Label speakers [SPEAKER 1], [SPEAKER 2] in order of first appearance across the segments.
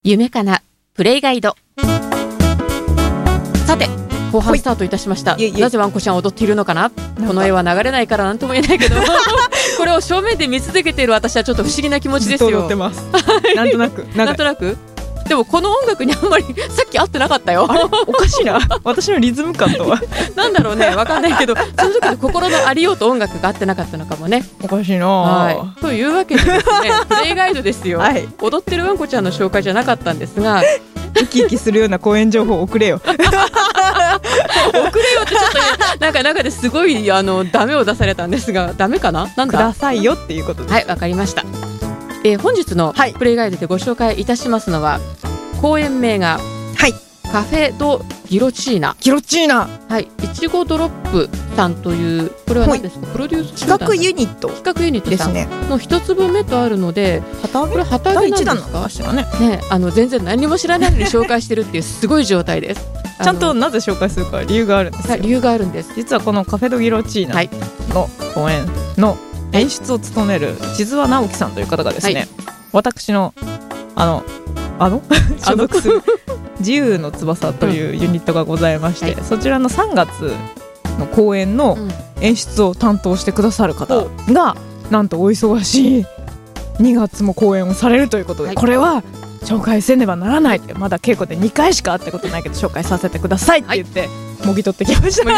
[SPEAKER 1] 夢かなプレイガイド。さて後半スタートいたしました。なぜワンコちゃん踊っているのかな。この絵は流れないからなんとも言えないけどこれを正面で見続けている私はちょっと不思議な気持ちですよ。
[SPEAKER 2] ずっと踊ってますなんとなく
[SPEAKER 1] なんとなく。でもこの音楽にあんまりさっき合ってなかったよ。
[SPEAKER 2] あれおかしいな私のリズム感とは
[SPEAKER 1] なんだろうね、わかんないけどその時の心のありようと音楽が合ってなかったのかもね。
[SPEAKER 2] おかしいな、
[SPEAKER 1] はい、というわけでですねプレイガイドですよ、はい、踊ってるワンコちゃんの紹介じゃなかったんですが
[SPEAKER 2] ウキウキするような公演情報送れよ
[SPEAKER 1] 送れよってちょっとなんか中ですごいダメを出されたんですが、ダメかな、なんだ
[SPEAKER 2] くださいよっていうことです。
[SPEAKER 1] はい、わかりました。本日のプレイガイドでご紹介いたしますのは、公演名が、はい、カフェドギロチーナ。
[SPEAKER 2] ギロチーナ、
[SPEAKER 1] はい、いちごドロップさんという、これは何ですか、プロデュース
[SPEAKER 2] 企画ユニット
[SPEAKER 1] さんの一粒目とあるので、これ旗揚げなんですか。第1弾のかしらね。全然何も知らないのに紹介してるっていうすごい状態です
[SPEAKER 2] ちゃんとなぜ紹介するか理由があるんですよ。
[SPEAKER 1] はい、理由があるんです。
[SPEAKER 2] 実はこのカフェドギロチーナの公演の演出を務める千々和直樹さんという方がですね、はい、私の所属する自由の翼というユニットがございまして、そちらの3月の公演の演出を担当してくださる方が、なんとお忙しい2月も公演をされるということで、これは紹介せねばならないって、まだ稽古で2回しか会ったことないけど紹介させてくださいって言って、もぎ取ってきました。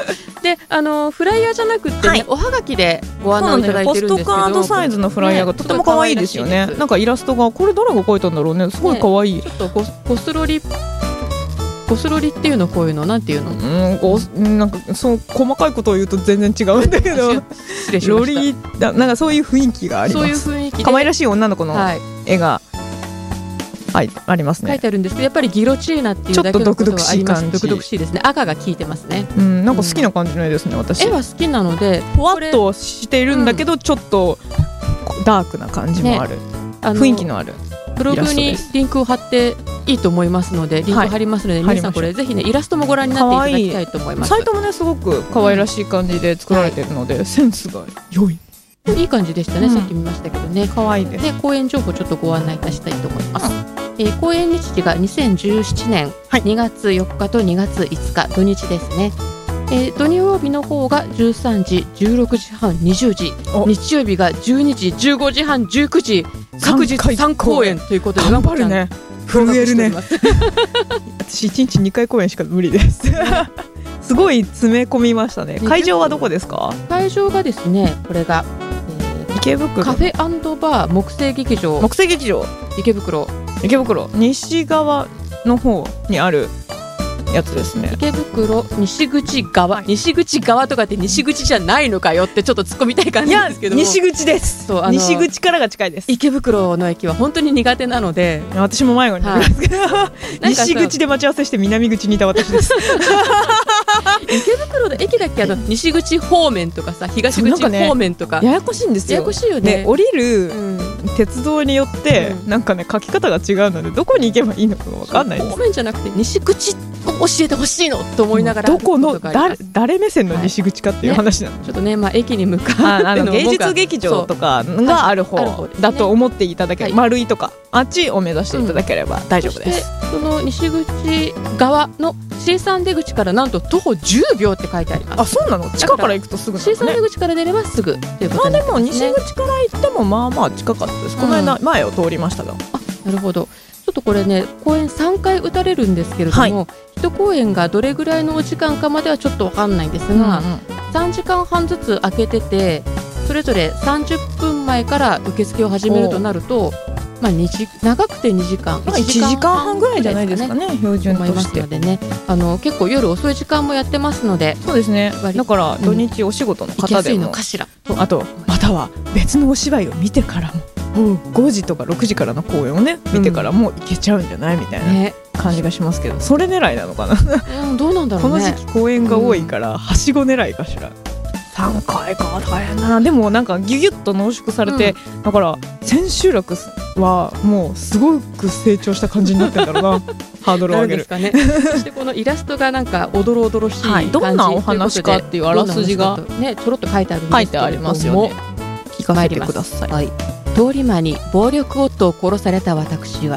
[SPEAKER 1] で、フライヤーじゃなくってね、おはがきでご案内いただいてるんですけど、
[SPEAKER 2] ポストカードサイズのフライヤーがとても可愛いですよね。なんかイラストが、これ誰が描いたんだろうね、すごい可愛い。
[SPEAKER 1] ちょっとコスロリっていうの、こういうのなんていうの、
[SPEAKER 2] なんかそう細かいことを言うと全然違うんだけど
[SPEAKER 1] 失礼しました。
[SPEAKER 2] ロリなんかそういう雰囲気があります。
[SPEAKER 1] そういう雰囲気で
[SPEAKER 2] 可愛らしい女の子の絵が、はい、ありますね。
[SPEAKER 1] 書いてあるんですけど、やっぱりギロチーナっていうだけのことがあります。独々しいですね。赤が効いてますね。
[SPEAKER 2] なんか好きな感じの絵ですね、私。
[SPEAKER 1] 絵は好きなので、
[SPEAKER 2] ふわっとしているんだけど、ちょっとダークな感じもある、雰囲気のある
[SPEAKER 1] ブログにリンクを貼っていいと思いますので、リンク貼りますので、皆さんこれぜひね、イラストもご覧になっていただきたいと思います。
[SPEAKER 2] サイトもね、すごく可愛らしい感じで作られているので、センスが良い。
[SPEAKER 1] いい感じでしたね、さっき見ましたけどね。
[SPEAKER 2] 可愛いです。
[SPEAKER 1] で、公演情報ちょっとご案内いたしたいと思います。公演日時が2017年2月4日と2月5日土日ですね。土曜日の方が13時、16時半、20時、日曜日が12時、15時半、19時、各日3公演ということで、
[SPEAKER 2] 頑張るね、震えるね私1日2回公演しか無理ですすごい詰め込みましたね。会場はどこですか？
[SPEAKER 1] 会場がですね、これが、
[SPEAKER 2] 池袋
[SPEAKER 1] カフェ&バー木星劇場池袋
[SPEAKER 2] 西側の方にあるやつですね。
[SPEAKER 1] 池袋西口側とかって西口じゃないのかよってちょっと突っ込みたい感じなんですけども、
[SPEAKER 2] 西口です。西口からが近いです。
[SPEAKER 1] 池袋の駅は本当に苦手なので、
[SPEAKER 2] 私も迷子になりますけど、西口で待ち合わせして南口にいた私です
[SPEAKER 1] 池袋の駅だっけ、西口方面とかさ、東口方面とか、
[SPEAKER 2] ややこしいんですよ。
[SPEAKER 1] ややこしいよね。
[SPEAKER 2] 降りる鉄道によってなんかね、書き方が違うので、どこに行けばいいのか分かんないです。
[SPEAKER 1] 方面じゃなくて西口教えてほしいのと思いながら、
[SPEAKER 2] どこの誰目線の西口かっていう話なんで、
[SPEAKER 1] ちょっとね、駅に向かっての
[SPEAKER 2] 芸術劇場とかがある方だと思っていただければ、丸井とかあっちを目指していただければ大丈夫です。
[SPEAKER 1] その西口側の C3 出口からなんと徒歩10秒って書いてあります。
[SPEAKER 2] あ、そうなの？地下から行くとすぐなんですね。
[SPEAKER 1] C3 出口から出ればすぐということになりますね。
[SPEAKER 2] でも西口から行ってもまあまあ近かったです。この間前を通りましたが。
[SPEAKER 1] なるほど。ちょっとこれね、公演3回打たれるんですけれども、1公演がどれぐらいのお時間かまではちょっと分かんないんですが、3時間半ずつ空けてて、それぞれ30分前から受付を始めるとなると、長くて2時間、
[SPEAKER 2] 1時間半ぐらいじゃないですかね、標準として。
[SPEAKER 1] のでね、結構夜遅い時間もやってますので。
[SPEAKER 2] そうですね。だから土日お仕事の方でも、あとまたは別のお芝居を見てからも、5時とか6時からの公演をね見てからも行けちゃうんじゃないみたいな感じがしますけど、それ狙いなのかな
[SPEAKER 1] どうなんだろうね。
[SPEAKER 2] この時期公演が多いから、はしご狙いかしら。3回か、大変だな。でもなんかギュギュッと濃縮されて、だから千秋楽はもうすごく成長した感じになってるんだろうなハードルを上げる。
[SPEAKER 1] そしてこのイラストがなんかおどろおどろしい感じ、
[SPEAKER 2] どんなお話かっていうあらすじが
[SPEAKER 1] ね、ちょろっと書いてあるんですけども、
[SPEAKER 2] 書いてありますよね。聞かせてください。
[SPEAKER 1] 通り魔に暴力夫を殺された私は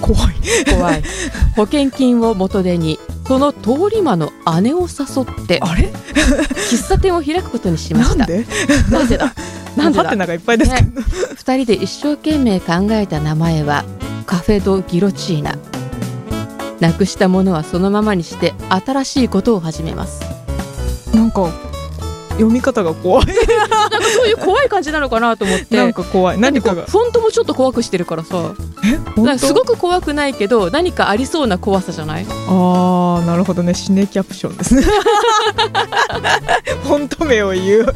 [SPEAKER 2] 怖い
[SPEAKER 1] 保険金を元手にその通り魔の姉を誘って
[SPEAKER 2] あれ
[SPEAKER 1] 喫茶店を開くことにしました。
[SPEAKER 2] なんで
[SPEAKER 1] なぜだ
[SPEAKER 2] ハテナがいっぱいですけど、ね、
[SPEAKER 1] 2人で一生懸命考えた名前はカフェドギロチーナ。なくしたものはそのままにして新しいことを始めます。
[SPEAKER 2] なんか読み方が怖い
[SPEAKER 1] なんかそういう怖い感じなのかなと思って
[SPEAKER 2] なんか怖い。何かが
[SPEAKER 1] フォントもちょっと怖くしてるからさ、なんかすごく怖くないけど何かありそうな怖さじゃない？
[SPEAKER 2] あーなるほどね。シネキャプションですねフォント名を言うフォント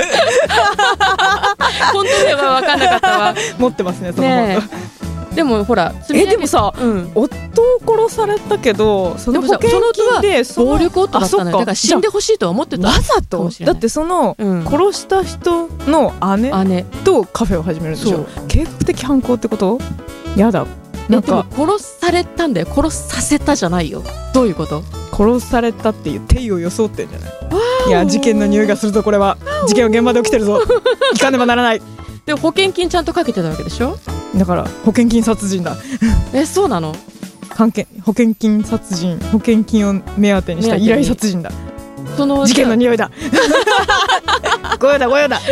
[SPEAKER 1] 名は分かんなかったわ
[SPEAKER 2] 持ってますねその
[SPEAKER 1] ねでもほら
[SPEAKER 2] でもさ、夫を殺されたけどその保険金で
[SPEAKER 1] 暴力夫だったのよ。だから死んでほしいとは思ってた。
[SPEAKER 2] わざとだってその、殺した人の姉とカフェを始めるんでしょ。計画的犯行ってこと？やだ。なんか
[SPEAKER 1] でも殺されたんだよ。殺させたじゃないよ。どういうこと？
[SPEAKER 2] 殺されたっていう定義を装ってんじゃない？いや事件の匂いがするぞ。これは事件は現場で起きてるぞ聞かねばならない。
[SPEAKER 1] で保険金ちゃんとかけてたわけでしょ。
[SPEAKER 2] だから保険金殺人だ
[SPEAKER 1] そうなの？
[SPEAKER 2] 保険金殺人、保険金を目当てにした依頼殺人だ。その事件の匂いだご用だ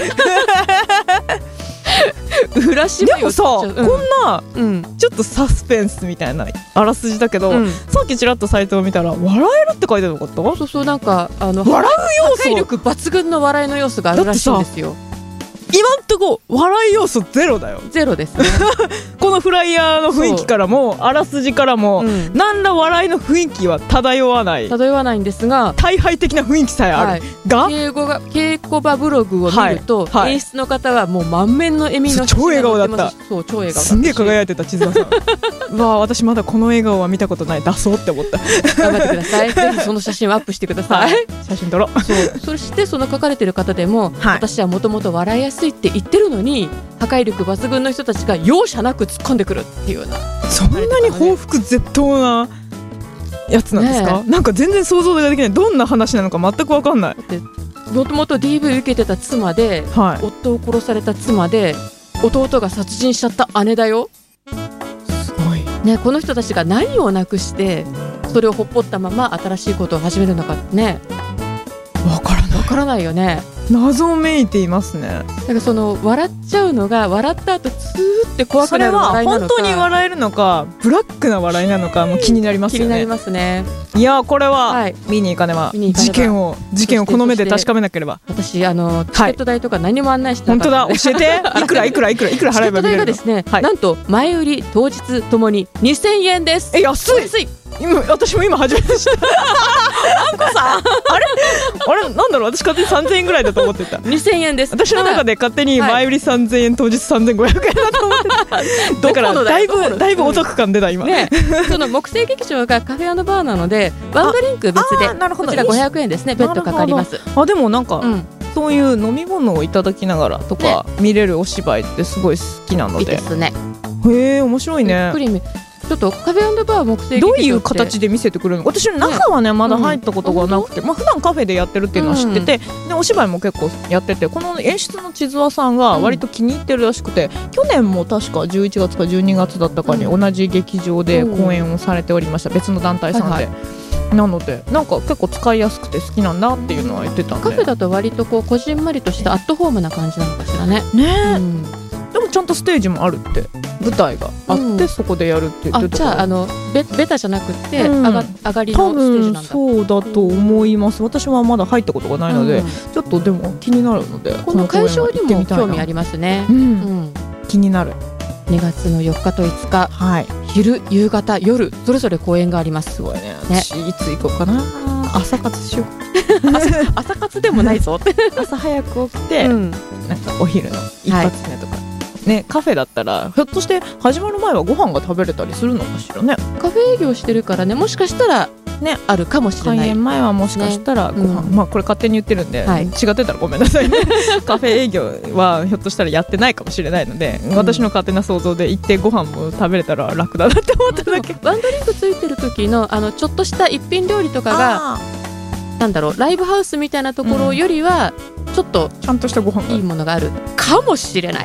[SPEAKER 1] 裏芝居を
[SPEAKER 2] でもさ、こんな、ちょっとサスペンスみたいなあらすじだけど、さっきちらっとサイトを見たら笑えるって書いてなかった？
[SPEAKER 1] そうなんか笑う要素、破壊力抜群の笑いの要素があるらしいんですよ。
[SPEAKER 2] 今んとこ笑い要素ゼロだよ。
[SPEAKER 1] ゼロですね
[SPEAKER 2] このフライヤーの雰囲気からもあらすじからも、何ら笑いの雰囲気は漂わない
[SPEAKER 1] んですが、
[SPEAKER 2] 大敗的な雰囲気さえある、が
[SPEAKER 1] 稽古場ブログを見ると、演出の方はもう満面の笑みの
[SPEAKER 2] 超笑顔だった。
[SPEAKER 1] そう超笑顔だった。
[SPEAKER 2] すんげえ輝いてた千鶴さんうわ私まだこの笑顔は見たことない。出そうって思った
[SPEAKER 1] 頑張ってくださいぜひその写真をアップしてください、
[SPEAKER 2] 写真撮ろう。
[SPEAKER 1] そしてその書かれてる方でも、私はもともと笑いやすいって言ってるのに破壊力抜群の人たちが容赦なく突っ込んでくるっていうような、
[SPEAKER 2] そんなに報復絶倒なやつなんですか？なんか全然想像ができない。どんな話なのか全く分かんない。
[SPEAKER 1] もともと DV 受けてた妻で、夫を殺された妻で弟が殺人しちゃった姉だよ。
[SPEAKER 2] すごい、
[SPEAKER 1] ね、この人たちが何をなくしてそれをほっぽったまま新しいことを始めるのかってね、
[SPEAKER 2] 分
[SPEAKER 1] からないよね。
[SPEAKER 2] 謎めいていますね。
[SPEAKER 1] だからその笑っちゃうのが笑った後ツーって怖くなる笑いなのか、
[SPEAKER 2] それは本当に笑えるのかブラックな笑いなのかも気になりますよね。
[SPEAKER 1] 気になりますね。
[SPEAKER 2] いやこれは見に行かねば、事件をこの目で確かめなければ。
[SPEAKER 1] 私チケット代とか何も案内してなかった。
[SPEAKER 2] 本当だ、教えていくら払えば見れるの？チケット代
[SPEAKER 1] がですね、なんと前売り当日ともに2000円です。
[SPEAKER 2] 安い。私も今初めて知ったあんこさんあれなんだろう、私勝手に3000円ぐらいだと思ってた。
[SPEAKER 1] 2000円です。
[SPEAKER 2] 私の中で勝手に前売り3000円当日3500円だと思ってただからだいぶお得感出た今、
[SPEAKER 1] その木星劇場がカフェ&バーなのでワンドリンク別でこちら500円ですね。別途かかります。
[SPEAKER 2] でもなんか、そういう飲み物をいただきながらとか見れるお芝居ってすごい好きなので、いい
[SPEAKER 1] ですね。
[SPEAKER 2] へえ面白いね。
[SPEAKER 1] ちょっとカフェ&バー木星劇場って
[SPEAKER 2] どういう形で見せてくるの？私の中はねまだ入ったことがなくて、普段カフェでやってるっていうのは知ってて、でお芝居も結構やってて、この演出の千鶴さんが割と気に入ってるらしくて、去年も確か11月か12月だったかに同じ劇場で公演をされておりました。別の団体さんで、なのでなんか結構使いやすくて好きなんだっていうのは言ってたんで、
[SPEAKER 1] カフェだと割とこうこじんまりとしたアットホームな感じなのかしらね。
[SPEAKER 2] でもちゃんとステージもあるって、舞台があって、そこでやるって言ってたから。
[SPEAKER 1] じゃあベタじゃなくて、上がりのステージなんだ。
[SPEAKER 2] そうだと思います。私はまだ入ったことがないので、ちょっとでも気になるので、
[SPEAKER 1] この会場にも興味ありますね。
[SPEAKER 2] 気になる。
[SPEAKER 1] 2月の4日と5日、昼、夕方、夜それぞれ公演があります。
[SPEAKER 2] すごいね。私いつ行こうかな。朝活しよう
[SPEAKER 1] 朝活でもないぞ
[SPEAKER 2] 朝早く起きて、なんかお昼の一発目とか、カフェだったらひょっとして始まる前はご飯が食べれたりするのかしらね。
[SPEAKER 1] カフェ営業してるからね、もしかしたらあるかもしれない。
[SPEAKER 2] 開演前はもしかしたらご飯、これ勝手に言ってるんで、違ってたらごめんなさいねカフェ営業はひょっとしたらやってないかもしれないので、私の勝手な想像で行ってご飯も食べれたら楽だなって思っただけ。
[SPEAKER 1] ワンドリンクついてる時のちょっとした一品料理とかがなんだろう、ライブハウスみたいなところよりはちょっと
[SPEAKER 2] ちゃんとしたご飯が
[SPEAKER 1] いいものがあるかもしれない。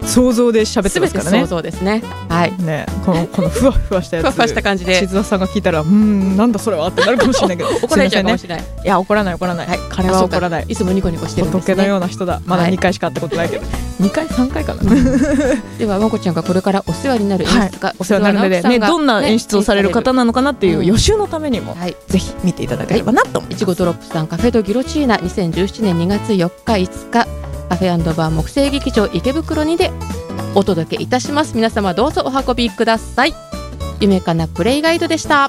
[SPEAKER 2] 想像で喋ってますからね。
[SPEAKER 1] 全て想像ですね。はい
[SPEAKER 2] ね、このふわふわしたやつ
[SPEAKER 1] ふわふわした感じで
[SPEAKER 2] 静田さんが聞いたらなんだそれはってなるかもしれないけど
[SPEAKER 1] 怒られちゃうかもしれない。
[SPEAKER 2] いや怒らない、はい、彼は怒らない。
[SPEAKER 1] いつもニコニコしてるんですね。
[SPEAKER 2] 仏のような人だ。まだ2回しか会ったことないけど、2回3回かな
[SPEAKER 1] ではわんこちゃんがこれからお世話になる演出家、
[SPEAKER 2] お世話になるので、ね、どんな演出をされる方なのかなっていう予習のためにも、ぜひ見ていただければなと思います。
[SPEAKER 1] いちごドロップさんカフェドギロチーナ2017年2月4日5日カフェ&バー木星劇場池袋にでお届けいたします。皆様どうぞお運びください。夢かなプレイガイドでした。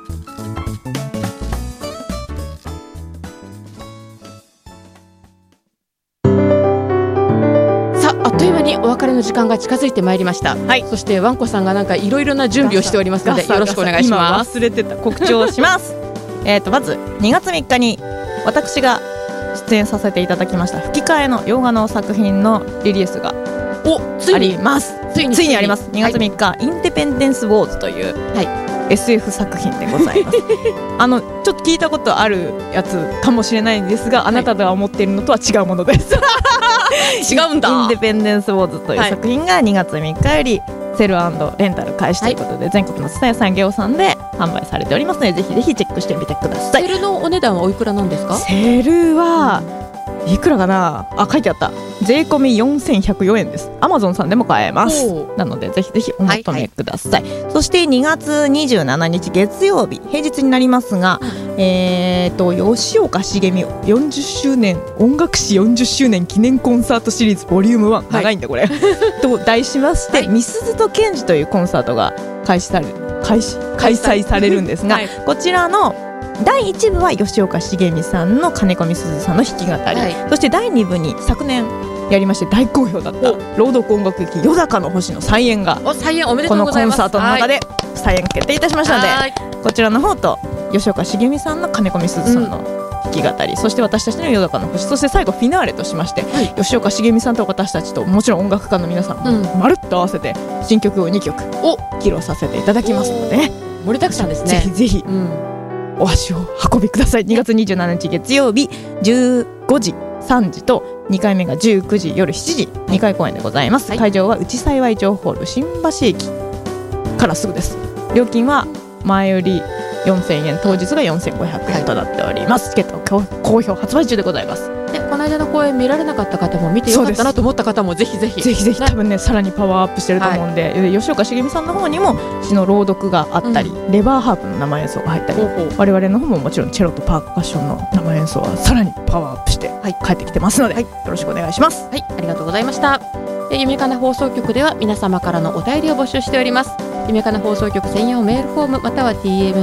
[SPEAKER 1] あっという間にお別れの時間が近づいてまいりました、はい、そしてわんこさんがなんかいろいろな準備をしておりますのでよろしくお願いします。
[SPEAKER 2] 今忘れてた告知をしますまず2月3日に私が出演させていただきました吹き替えの洋画の作品のリリースがあります。ついにあります。2月3日、はい、インデペンデンスウォーズという、はい、SF 作品でございますちょっと聞いたことあるやつかもしれないんですが、あなたが思っているのとは違うものです
[SPEAKER 1] 違うんだ。
[SPEAKER 2] インデペンデンスウォーズという作品が2月3日よりセル&レンタル開始ということで、全国の蔦屋産業さんで販売されておりますので、ぜひぜひチェックしてみてください。
[SPEAKER 1] セルのお値段はおいくらなんですか？
[SPEAKER 2] セルはいくらかなあ、書いてあった。税込み4104円です。 Amazon さんでも買えます。なのでぜひぜひお求めください、そして2月27日月曜日平日になりますが、吉岡茂美40周年音楽史40周年記念コンサートシリーズボリューム1、長いんだこれと題しまして、みすずとケンジというコンサートが開催されるんですが、こちらの第1部は吉岡茂美さんの金子みすずさんの弾き語り、そして第2部に昨年やりまして大好評だった朗読音楽劇よだかの星の再演がこのコンサートの中で再演決定いたしましたので、こちらの方と吉岡茂美さんの金子みすずさんの弾き語り、そして私たちのよだかの星、そして最後フィナーレとしまして、吉岡茂美さんと私たちともちろん音楽家の皆さんもまるっと合わせて新曲を2曲を披露させていただきますので、
[SPEAKER 1] 盛りだくさんですね。
[SPEAKER 2] ぜひぜひ、お足を運びください。2月27日月曜日15時3時と2回目が19時夜7時2回公演でございます、会場は内幸町ホール新橋駅からすぐです。料金は前より4000円当日が4500円となっております、チケット好評発売中でございます。
[SPEAKER 1] でこの間の公演見られなかった方も見てよかったなと思った方もぜひぜひ
[SPEAKER 2] 多分ねさらにパワーアップしてると思うんで、吉岡茂美さんの方にも詩の朗読があったり、レバーハープの生演奏が入ったり、我々の方ももちろんチェロとパーカッションの生演奏はさらにパワーアップして帰ってきてますので、よろしくお願いします。
[SPEAKER 1] はい、ありがとうございました。夢かな放送局では皆様からのお便りを募集しております。夢かな放送局専用メールフォームまたは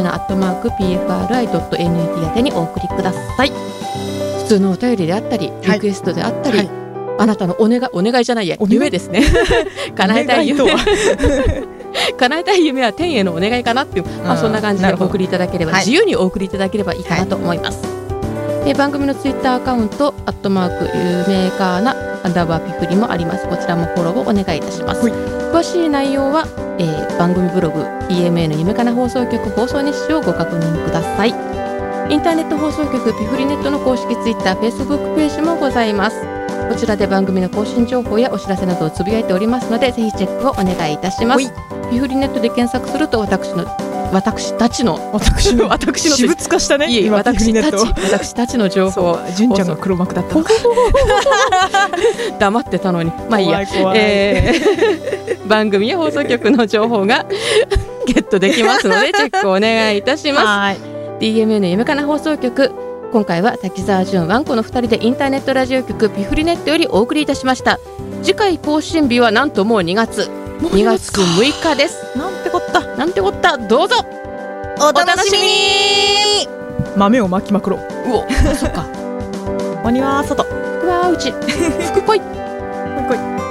[SPEAKER 1] tmn@pfri.net 宛てにお送りください。普通のお便りであったりリクエストであったり、あなたのお願いじゃないや夢ですね叶えたい夢叶えたい夢は天へのお願いかなっていう、そんな感じでお送りいただければ、自由にお送りいただければいいかなと思います、番組のツイッターアカウント夢かな_ピフリもあります。こちらもフォローをお願いいたします。詳しい内容は、番組ブログ EMN 夢かな放送局放送日誌をご確認ください。インターネット放送局ピフリネットの公式ツイッター、フェイスブックページもございます。こちらで番組の更新情報やお知らせなどをつぶやいておりますので、ぜひチェックをお願いいたします。ピフリネットで検索すると私たちの私
[SPEAKER 2] 物化したね。
[SPEAKER 1] いえ私たちの情報、
[SPEAKER 2] 純ちゃんが黒幕だったのか
[SPEAKER 1] 黙ってたのに、まあいいや。番組や放送局の情報がゲットできますのでチェックをお願いいたします。DMN 夢かな放送局、今回は滝沢純わんこの2人でインターネットラジオ局ピフリネットよりお送りいたしました。次回更新日はなんともう2月6日です。なんてこった、どうぞお楽しみに。
[SPEAKER 2] 豆を巻きまくろう。
[SPEAKER 1] そっか
[SPEAKER 2] 鬼は外、
[SPEAKER 1] うわうち福来い